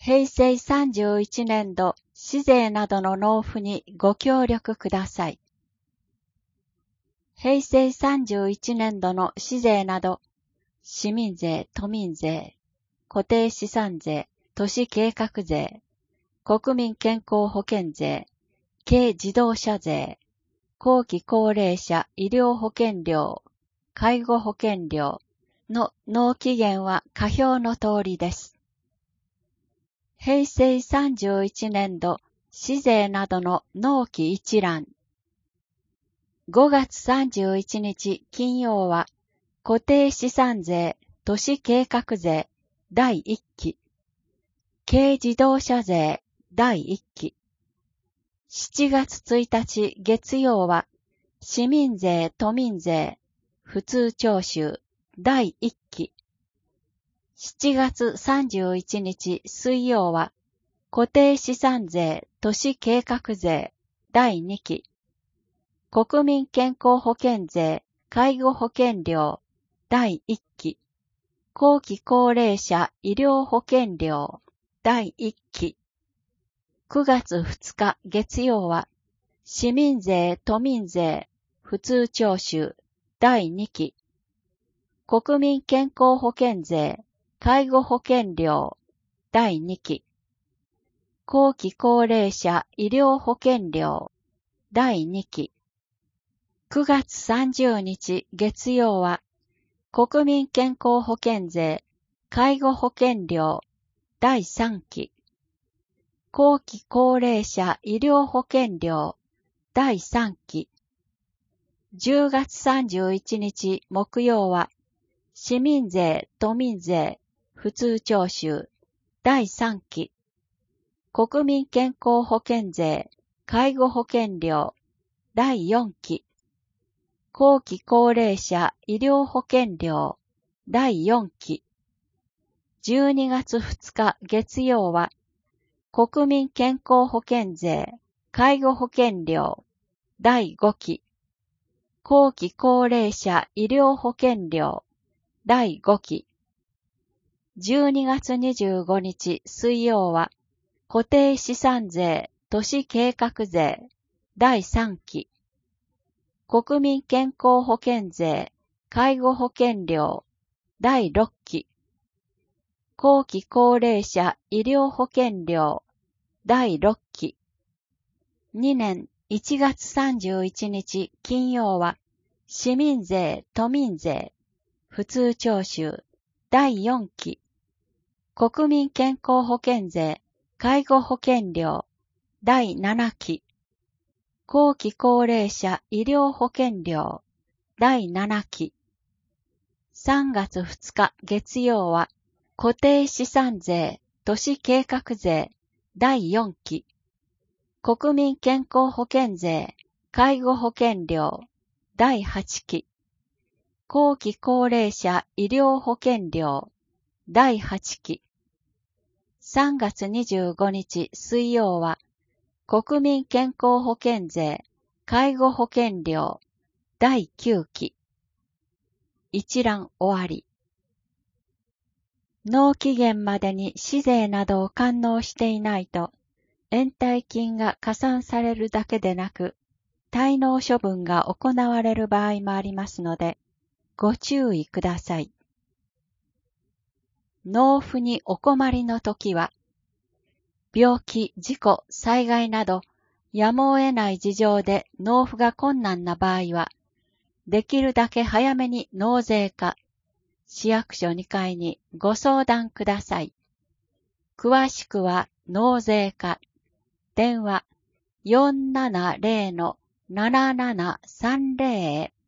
平成31年度市税などの納付にご協力ください。平成31年度の市税など、市民税、都民税、固定資産税、都市計画税、国民健康保険税、軽自動車税、後期高齢者医療保険料、介護保険料の納期限は下表の通りです。平成31年度市税などの納期一覧。5月31日金曜は固定資産税、都市計画税第1期、軽自動車税第1期。7月1日月曜は市民税、都民税、普通徴収第1期。7月31日水曜は固定資産税、都市計画税第2期。国民健康保険税、介護保険料第1期。後期高齢者医療保険料第1期。9月2日月曜は市民税、都民税、普通徴収第2期。国民健康保険税、介護保険料第2期。後期高齢者医療保険料第2期。9月30日月曜は国民健康保険税、介護保険料第3期。後期高齢者医療保険料第3期。10月31日木曜は市民税、都民税、普通徴収第3期。国民健康保険税、介護保険料第4期。後期高齢者医療保険料第4期。12月2日月曜は国民健康保険税、介護保険料第5期。後期高齢者医療保険料第5期。12月25日水曜は固定資産税、都市計画税第3期。国民健康保険税、介護保険料第6期。後期高齢者医療保険料第6期。2年1月31日金曜は市民税、都民税、普通徴収第4期。国民健康保険税、介護保険料第7期。後期高齢者医療保険料第7期。3月2日月曜は固定資産税、都市計画税第4期。国民健康保険税、介護保険料第8期。後期高齢者医療保険料第8期。3月25日水曜は国民健康保険税、介護保険料第9期。一覧終わり。納期限までに市税などを完納していないと、延滞金が加算されるだけでなく、滞納処分が行われる場合もありますので、ご注意ください。納付にお困りのときは、病気、事故、災害など、やむを得ない事情で納付が困難な場合は、できるだけ早めに納税課、市役所2階にご相談ください。詳しくは納税課、電話 470-7730 へ。